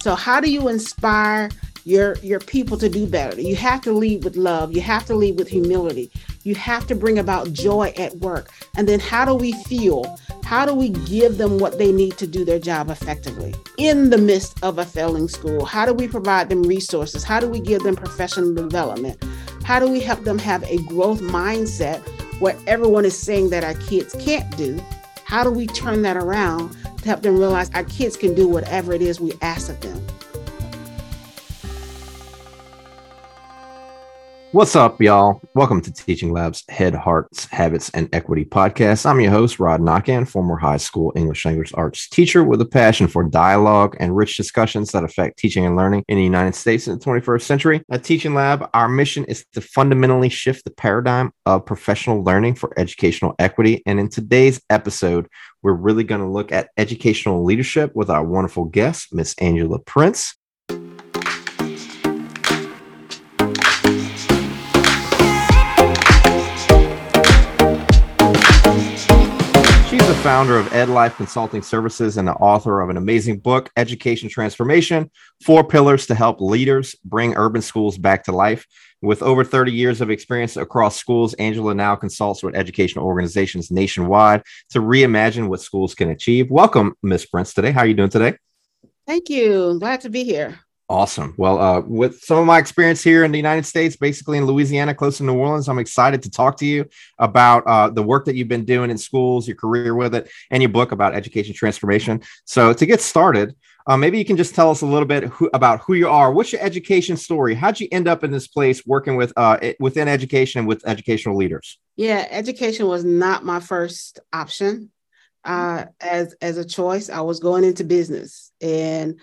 So how do you inspire your people to do better? You have to lead with love. You have to lead with humility. You have to bring about joy at work. And then how do we fuel? How do we give them what they need to do their job effectively in the midst of a failing school? How do we provide them resources? How do we give them professional development? How do we help them have a growth mindset where everyone is saying that our kids can't do? How do we turn that around to help them realize our kids can do whatever it is we ask of them? What's up, y'all? Welcome to Teaching Lab's Head, Hearts, Habits, and Equity podcast. I'm your host, Rod Knockan, former high school English language arts teacher with a passion for dialogue and rich discussions that affect teaching and learning in the United States in the 21st century. At Teaching Lab, our mission is to fundamentally shift the paradigm of professional learning for educational equity. And in today's episode, we're really going to look at educational leadership with our wonderful guest, Miss Angela Prince. Founder of EdLife Consulting Services and the author of an amazing book, Education Transformation: 4 Pillars to Help Leaders Bring Urban Schools Back to Life. With over 30 years of experience across schools, Angela now consults with educational organizations nationwide to reimagine what schools can achieve. Welcome, Ms. Prince, today. How are you doing today? Thank you. Glad to be here. Awesome. Well, with some of my experience here in the United States, basically in Louisiana, close to New Orleans, I'm excited to talk to you about the work that you've been doing in schools, your career with it, and your book about education transformation. So to get started, maybe you can just tell us a little bit about who you are. What's your education story? How'd you end up in this place working with within education and with educational leaders? Yeah, education was not my first option as a choice. I was going into business, and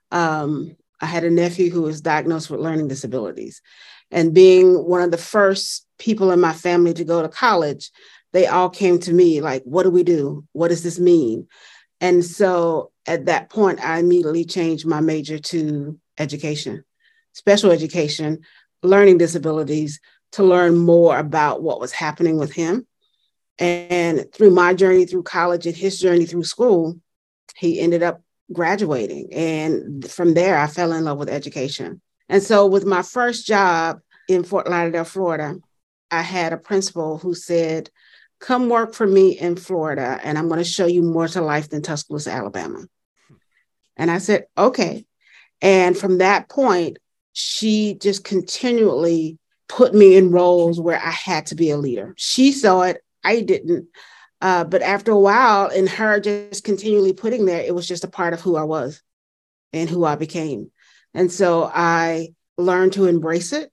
I had a nephew who was diagnosed with learning disabilities. And being one of the first people in my family to go to college, they all came to me like, what do we do? What does this mean? And so at that point, I immediately changed my major to education, special education, learning disabilities, to learn more about what was happening with him. And through my journey through college and his journey through school, he ended up graduating. And from there, I fell in love with education. And so with my first job in Fort Lauderdale, Florida, I had a principal who said, come work for me in Florida, and I'm going to show you more to life than Tuscaloosa, Alabama. And I said, okay. And from that point, she just continually put me in roles where I had to be a leader. She saw it. I didn't. But after a while, and her just continually putting there, it was just a part of who I was and who I became. And so I learned to embrace it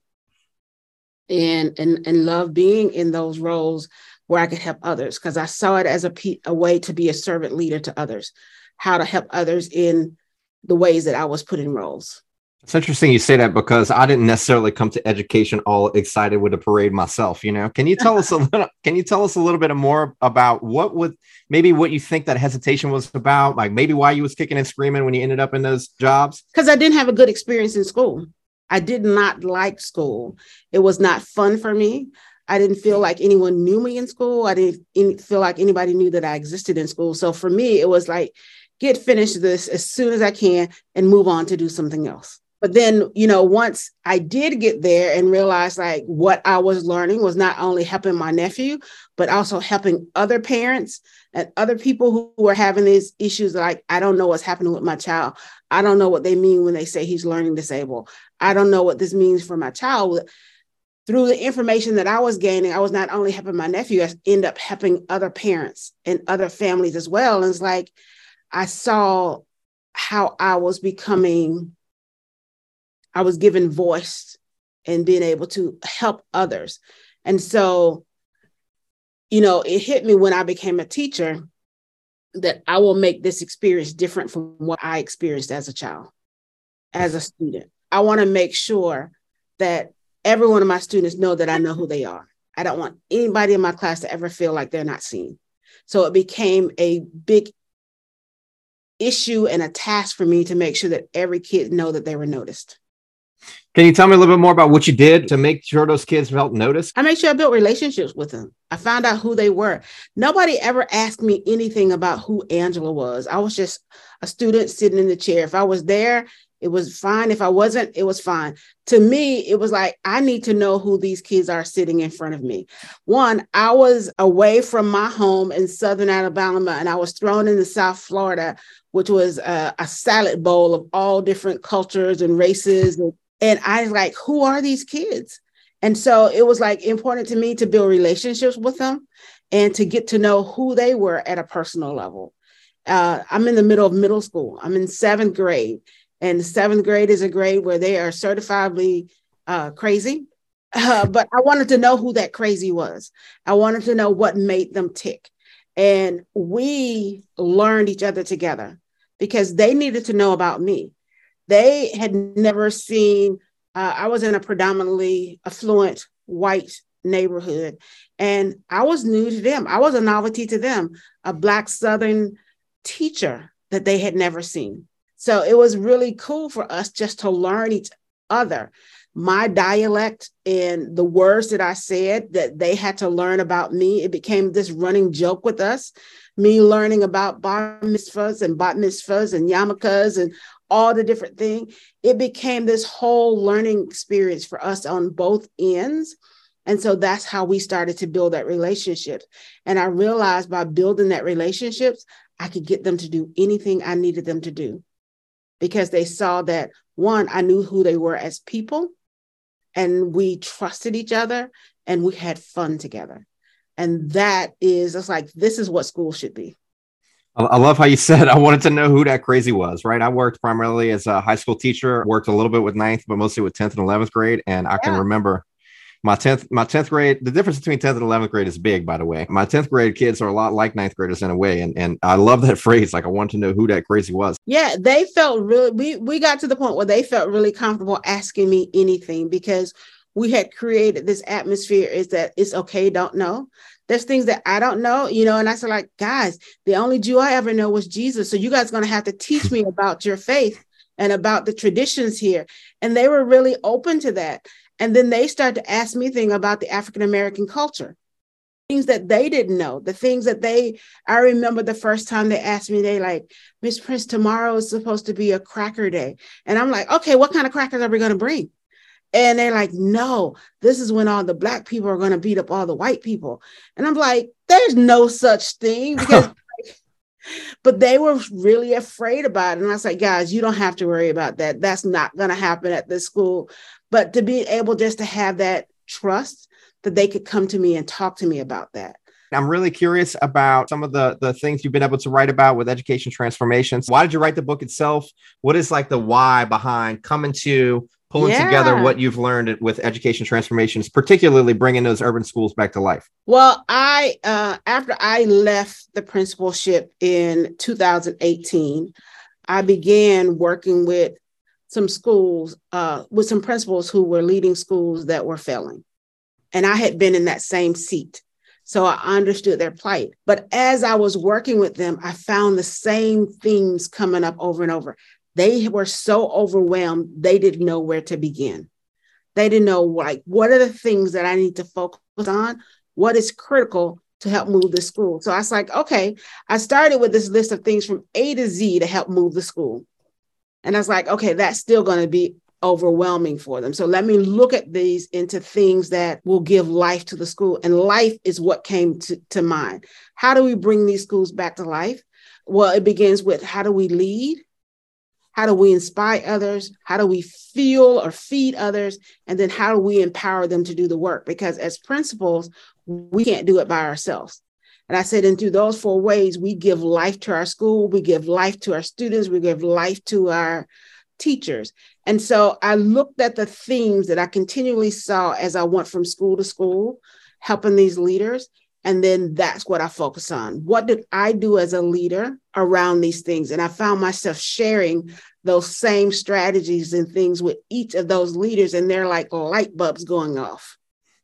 and love being in those roles where I could help others, because I saw it as a way to be a servant leader to others, how to help others in the ways that I was put in roles. It's interesting you say that, because I didn't necessarily come to education all excited with a parade myself. You know, can you tell us a little bit more about what you think that hesitation was about? Like maybe why you was kicking and screaming when you ended up in those jobs? Because I didn't have a good experience in school. I did not like school. It was not fun for me. I didn't feel like anyone knew me in school. I didn't feel like anybody knew that I existed in school. So for me, it was like, finish this as soon as I can and move on to do something else. But then, once I did get there and realize like what I was learning was not only helping my nephew, but also helping other parents and other people who were having these issues. Like, I don't know what's happening with my child. I don't know what they mean when they say he's learning disabled. I don't know what this means for my child. Through the information that I was gaining, I was not only helping my nephew, I ended up helping other parents and other families as well. And it's like, I saw how I was given voice and being able to help others. And so, it hit me when I became a teacher that I will make this experience different from what I experienced as a child, as a student. I want to make sure that every one of my students know that I know who they are. I don't want anybody in my class to ever feel like they're not seen. So it became a big issue and a task for me to make sure that every kid know that they were noticed. Can you tell me a little bit more about what you did to make sure those kids felt noticed? I made sure I built relationships with them. I found out who they were. Nobody ever asked me anything about who Angela was. I was just a student sitting in the chair. If I was there It was fine. If I wasn't, it was fine. To me, it was like, I need to know who these kids are sitting in front of me. One, I was away from my home in Southern Alabama, and I was thrown into South Florida, which was a salad bowl of all different cultures and races. And I was like, who are these kids? And so it was like important to me to build relationships with them and to get to know who they were at a personal level. I'm in the middle of middle school. I'm in 7th grade. And 7th grade is a grade where they are certifiably crazy. But I wanted to know who that crazy was. I wanted to know what made them tick. And we learned each other together because they needed to know about me. They had never seen, I was in a predominantly affluent white neighborhood, and I was new to them. I was a novelty to them, a Black Southern teacher that they had never seen. So it was really cool for us just to learn each other. My dialect and the words that I said that they had to learn about me, it became this running joke with us. Me learning about bar mitzvahs and bat mitzvahs and yarmulkes and all the different things. It became this whole learning experience for us on both ends. And so that's how we started to build that relationship. And I realized by building that relationships, I could get them to do anything I needed them to do, because they saw that, one, I knew who they were as people, and we trusted each other, and we had fun together. And that is, it's like, this is what school should be. I love how you said, I wanted to know who that crazy was, right? I worked primarily as a high school teacher, worked a little bit with 9th, but mostly with 10th and 11th grade. And I can remember my 10th grade, the difference between 10th and 11th grade is big, by the way. My 10th grade kids are a lot like 9th graders in a way. And I love that phrase. Like, I want to know who that crazy was. Yeah, they felt really, we got to the point where they felt really comfortable asking me anything, because we had created this atmosphere is that it's okay, don't know. There's things that I don't know, and I said, like, guys, the only Jew I ever know was Jesus. So you guys are going to have to teach me about your faith and about the traditions here. And they were really open to that. And then they started to ask me things about the African-American culture, things that they didn't know, the things that I remember the first time they asked me, they like, Miss Prince, tomorrow is supposed to be a cracker day. And I'm like, okay, what kind of crackers are we going to bring? And they're like, no, this is when all the Black people are going to beat up all the white people. And I'm like, there's no such thing, because but they were really afraid about it. And I was like, guys, you don't have to worry about that. That's not going to happen at this school. But to be able just to have that trust that they could come to me and talk to me about that. I'm really curious about some of the things you've been able to write about with education transformations. Why did you write the book itself? What is like the why behind pulling together what you've learned with education transformations, particularly bringing those urban schools back to life? Well, after I left the principalship in 2018, I began working with some schools, with some principals who were leading schools that were failing. And I had been in that same seat. So I understood their plight. But as I was working with them, I found the same themes coming up over and over. They were so overwhelmed, they didn't know where to begin. They didn't know, like, what are the things that I need to focus on? What is critical to help move the school? So I was like, okay, I started with this list of things from A to Z to help move the school. And I was like, okay, that's still going to be overwhelming for them. So let me look at these into things that will give life to the school. And life is what came to mind. How do we bring these schools back to life? Well, it begins with, how do we lead? How do we inspire others? How do we feel or feed others? And then how do we empower them to do the work? Because as principals, we can't do it by ourselves. And I said, and through those 4 ways, we give life to our school, we give life to our students, we give life to our teachers. And so I looked at the themes that I continually saw as I went from school to school, helping these leaders. And then that's what I focus on. What did I do as a leader around these things? And I found myself sharing those same strategies and things with each of those leaders. And they're like light bulbs going off.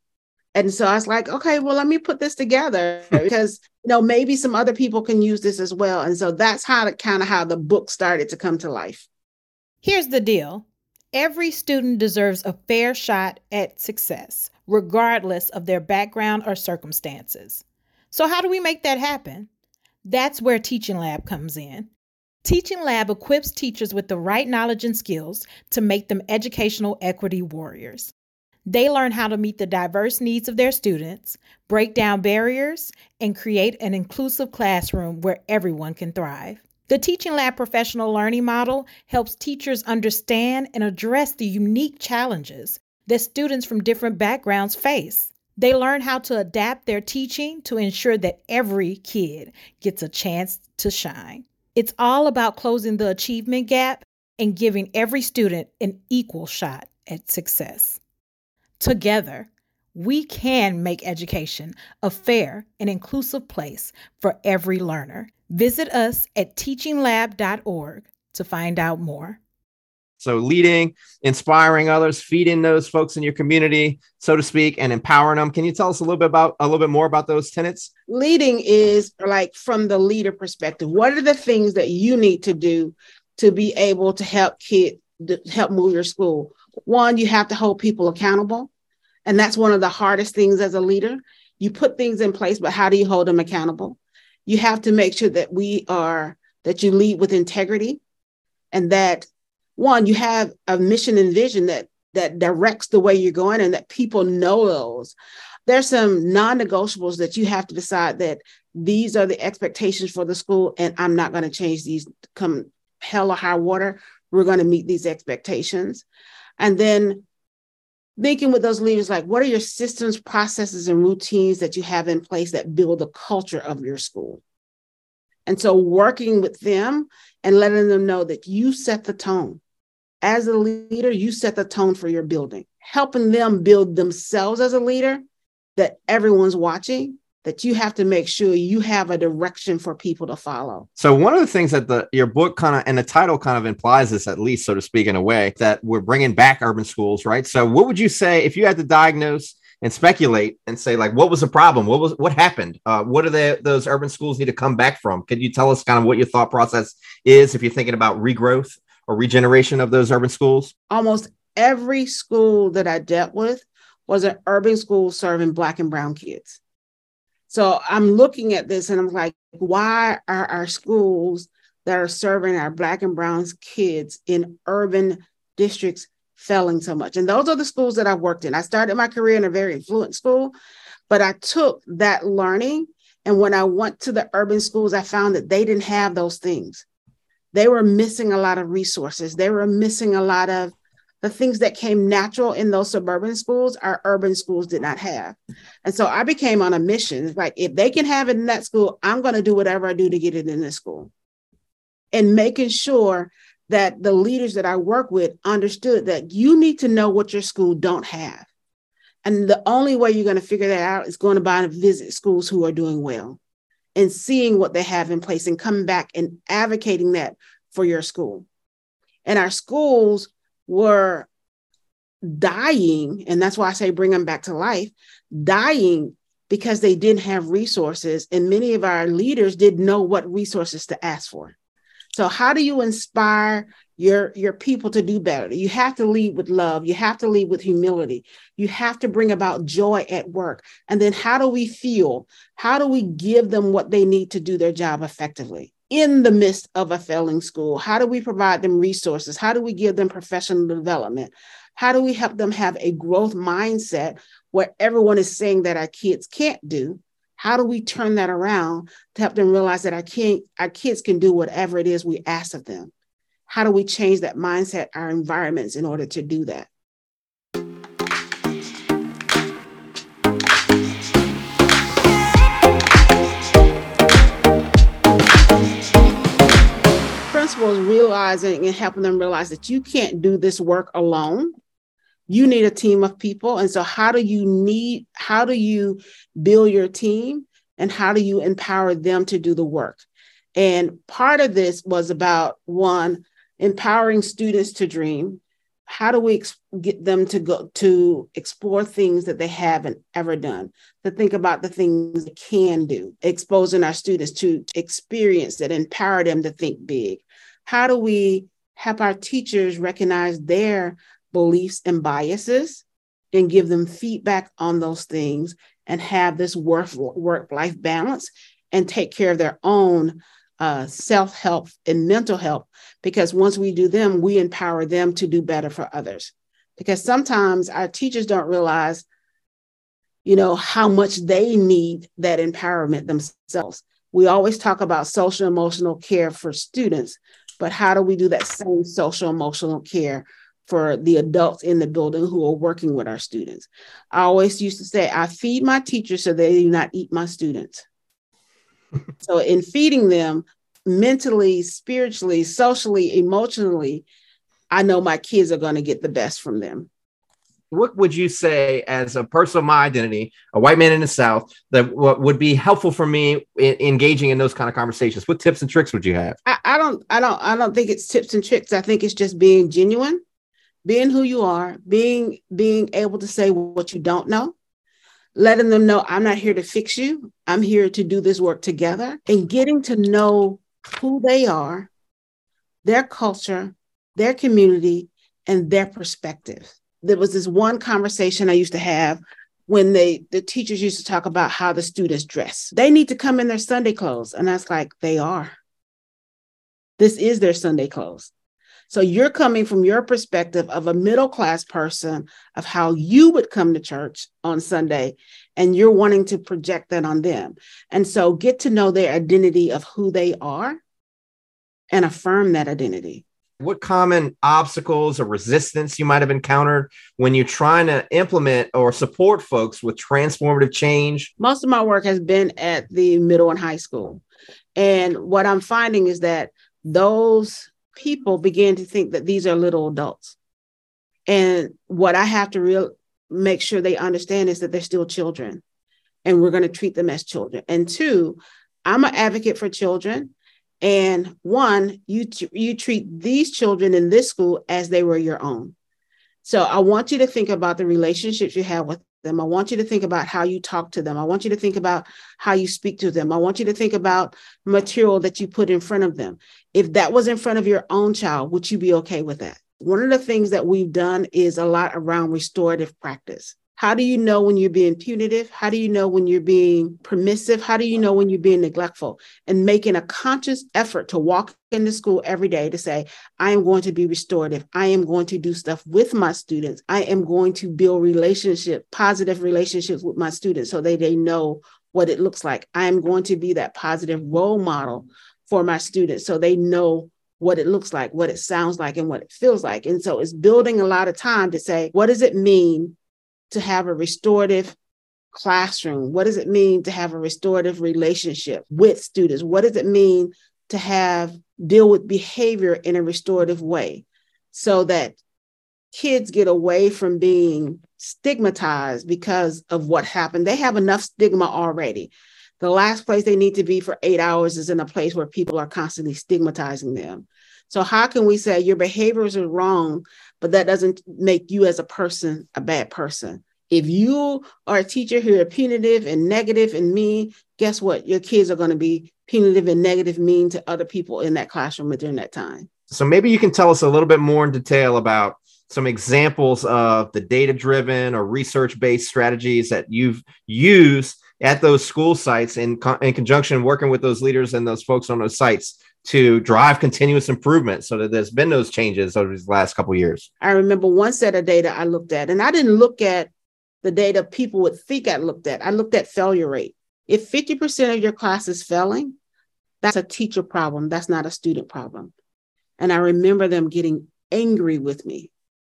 And so I was like, okay, well, let me put this together because, maybe some other people can use this as well. And so that's how the book started to come to life. Here's the deal. Every student deserves a fair shot at success, regardless of their background or circumstances. So how do we make that happen? That's where Teaching Lab comes in. Teaching Lab equips teachers with the right knowledge and skills to make them educational equity warriors. They learn how to meet the diverse needs of their students, break down barriers, and create an inclusive classroom where everyone can thrive. The Teaching Lab professional learning model helps teachers understand and address the unique challenges that students from different backgrounds face. They learn how to adapt their teaching to ensure that every kid gets a chance to shine. It's all about closing the achievement gap and giving every student an equal shot at success. Together, we can make education a fair and inclusive place for every learner. Visit us at teachinglab.org to find out more. So leading, inspiring others, feeding those folks in your community, so to speak, and empowering them. Can you tell us a little bit more about those tenets? Leading is like from the leader perspective. What are the things that you need to do to be able to help help move your school? One, you have to hold people accountable. And that's one of the hardest things as a leader. You put things in place, but how do you hold them accountable? You have to make sure that that you lead with integrity, and that one, you have a mission and vision that directs the way you're going, and that people know those. There's some non-negotiables that you have to decide that these are the expectations for the school, and I'm not going to change these. Come hell or high water, we're going to meet these expectations. And then thinking with those leaders, like, what are your systems, processes, and routines that you have in place that build the culture of your school? And so working with them and letting them know that you set the tone. As a leader, you set the tone for your building, helping them build themselves as a leader, that everyone's watching, that you have to make sure you have a direction for people to follow. So one of the things that your book kind of, and the title kind of implies this, at least, so to speak, in a way, that we're bringing back urban schools, right? So what would you say if you had to diagnose and speculate and say, like, what was the problem? What happened? What do those urban schools need to come back from? Could you tell us kind of what your thought process is if you're thinking about regrowth or regeneration of those urban schools? Almost every school that I dealt with was an urban school serving Black and brown kids. So I'm looking at this and I'm like, why are our schools that are serving our Black and brown kids in urban districts failing so much? And those are the schools that I worked in. I started my career in a very affluent school, but I took that learning. And when I went to the urban schools, I found that they didn't have those things. They were missing a lot of resources. They were missing a lot of the things that came natural in those suburban schools, our urban schools did not have. And so I became on a mission. It's like, if they can have it in that school, I'm going to do whatever I do to get it in this school. And making sure that the leaders that I work with understood that you need to know what your school don't have. And the only way you're going to figure that out is going to buy and visit schools who are doing well and seeing what they have in place and coming back and advocating that for your school. And our schools were dying, and that's why I say bring them back to life, dying because they didn't have resources, and many of our leaders didn't know what resources to ask for. So how do you inspire your people to do better? You have to lead with love. You have to lead with humility. You have to bring about joy at work. And then how do we feel? How do we give them what they need to do their job effectively? In the midst of a failing school, how do we provide them resources? How do we give them professional development? How do we help them have a growth mindset where everyone is saying that our kids can't do? How do we turn that around to help them realize that our kids can do whatever it is we ask of them? How do we change that mindset, our environments, in order to do that? Principals realizing and helping them realize that you can't do this work alone. You need a team of people. And so how do you build your team, and how do you empower them to do the work? And part of this was about, one, empowering students to dream. How do we get them to go to explore things that they haven't ever done, to think about the things they can do, exposing our students to experience that empower them to think big? How do we help our teachers recognize their beliefs and biases and give them feedback on those things and have this work-life balance and take care of their own self-help and mental health, because once we do them, we empower them to do better for others. Because sometimes our teachers don't realize, how much they need that empowerment themselves. We always talk about social emotional care for students, but how do we do that same social emotional care for the adults in the building who are working with our students? I always used to say, I feed my teachers so they do not eat my students. So in feeding them mentally, spiritually, socially, emotionally, I know my kids are going to get the best from them. What would you say, as a person of my identity, a white man in the South, that what would be helpful for me in engaging in those kind of conversations? What tips and tricks would you have? I don't think it's tips and tricks. I think it's just being genuine, being who you are, being able to say what you don't know, letting them know I'm not here to fix you. I'm here to do this work together, and getting to know who they are, their culture, their community, and their perspective. There was this one conversation I used to have when the teachers used to talk about how the students dress. They need to come in their Sunday clothes. And I was like, they are. This is their Sunday clothes. So you're coming from your perspective of a middle-class person of how you would come to church on Sunday, and you're wanting to project that on them. And so get to know their identity of who they are and affirm that identity. What common obstacles or resistance you might have encountered when you're trying to implement or support folks with transformative change? Most of my work has been at the middle and high school. And what I'm finding is that those people begin to think that these are little adults. And what I have to make sure they understand is that they're still children, and we're going to treat them as children. And two, I'm an advocate for children. And one, you treat these children in this school as they were your own. So I want you to think about the relationships you have with them. I want you to think about how you talk to them. I want you to think about how you speak to them. I want you to think about material that you put in front of them. If that was in front of your own child, would you be okay with that? One of the things that we've done is a lot around restorative practice. How do you know when you're being punitive? How do you know when you're being permissive? How do you know when you're being neglectful? And making a conscious effort to walk into school every day to say, I am going to be restorative. I am going to do stuff with my students. I am going to build positive relationships with my students so they know what it looks like. I am going to be that positive role model for my students so they know what it looks like, what it sounds like, and what it feels like. And so it's building a lot of time to say, what does it mean to have a restorative classroom? What does it mean to have a restorative relationship with students? What does it mean to deal with behavior in a restorative way so that kids get away from being stigmatized because of what happened? They have enough stigma already. The last place they need to be for 8 hours is in a place where people are constantly stigmatizing them. So how can we say your behaviors are wrong, but that doesn't make you as a person a bad person? If you are a teacher who are punitive and negative and mean, guess what? Your kids are going to be punitive and negative, mean to other people in that classroom during that time. So maybe you can tell us a little bit more in detail about some examples of the data-driven or research-based strategies that you've used at those school sites in conjunction working with those leaders and those folks on those sites to drive continuous improvement so that there's been those changes over these last couple of years. I remember one set of data I looked at, and I didn't look at the data people would think I looked at. I looked at failure rate. If 50% of your class is failing, that's a teacher problem. That's not a student problem. And I remember them getting angry with me.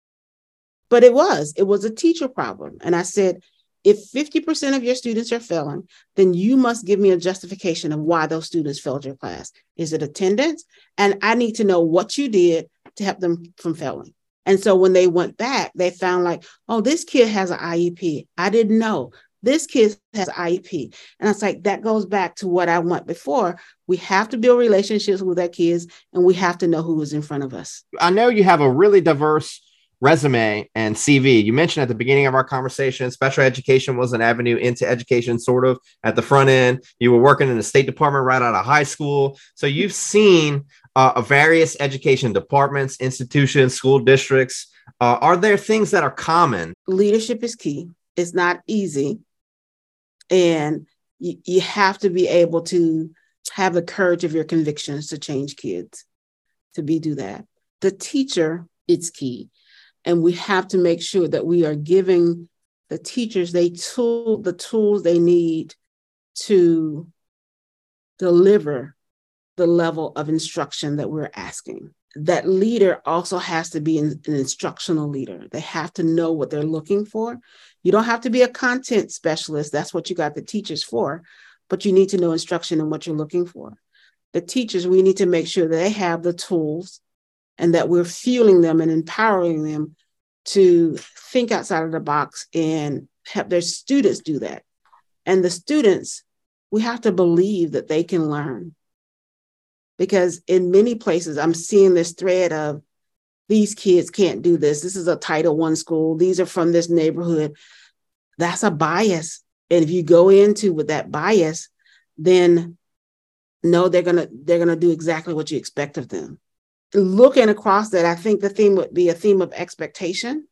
But it was a teacher problem. And I said, if 50% of your students are failing, then you must give me a justification of why those students failed your class. Is it attendance? And I need to know what you did to help them from failing. And so when they went back, they found like, oh, this kid has an IEP. I didn't know. This kid has an IEP. And it's like, that goes back to what I went before. We have to build relationships with our kids, and we have to know who is in front of us. I know you have a really diverse resume and CV. You mentioned at the beginning of our conversation, special education was an avenue into education, sort of at the front end. You were working in the State Department right out of high school. So you've seen various education departments, institutions, school districts. Are there things that are common? Leadership is key. It's not easy. And you have to be able to have the courage of your convictions to change kids, do that. The teacher, it's key. And we have to make sure that we are giving the teachers the tools they need to deliver the level of instruction that we're asking. That leader also has to be an instructional leader. They have to know what they're looking for. You don't have to be a content specialist. That's what you got the teachers for, but you need to know instruction and what you're looking for. The teachers, we need to make sure that they have the tools and that we're fueling them and empowering them to think outside of the box and help their students do that. And the students, we have to believe that they can learn. Because in many places, I'm seeing this thread of these kids can't do this. This is a Title I school. These are from this neighborhood. That's a bias. And if you go into with that bias, then no, they're gonna do exactly what you expect of them. Looking across that, I think the theme would be a theme of expectation,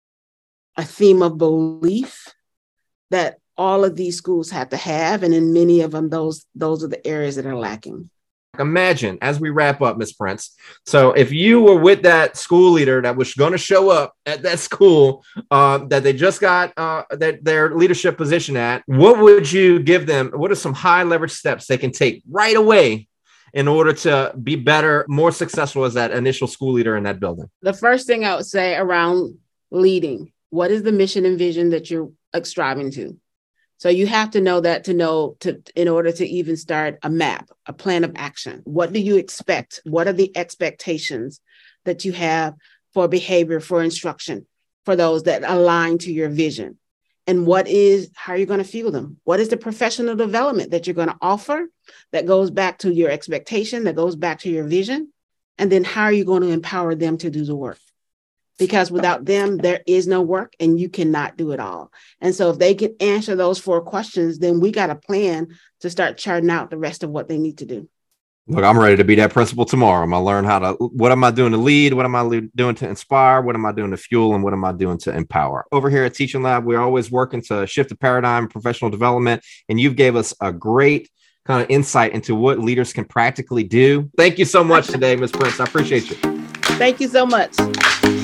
a theme of belief that all of these schools have to have. And in many of them, those are the areas that are lacking. Imagine, as we wrap up, Ms. Prince, so if you were with that school leader that was going to show up at that school that they just got their leadership position at, what would you give them? What are some high leverage steps they can take right away in order to be better, more successful as that initial school leader in that building? The first thing I would say around leading, what is the mission and vision that you're striving to? So you have to know that in order to even start a map, a plan of action. What do you expect? What are the expectations that you have for behavior, for instruction, for those that align to your vision? And how are you going to fuel them? What is the professional development that you're going to offer that goes back to your expectation, that goes back to your vision? And then how are you going to empower them to do the work? Because without them, there is no work and you cannot do it all. And so if they can answer those 4 questions, then we got a plan to start charting out the rest of what they need to do. Look, I'm ready to be that principal tomorrow. I'm going to learn what am I doing to lead? What am I doing to inspire? What am I doing to fuel? And what am I doing to empower? Over here at Teaching Lab, we're always working to shift the paradigm, professional development. And you've gave us a great kind of insight into what leaders can practically do. Thank you so much today, Ms. Prince. I appreciate you. Thank you so much.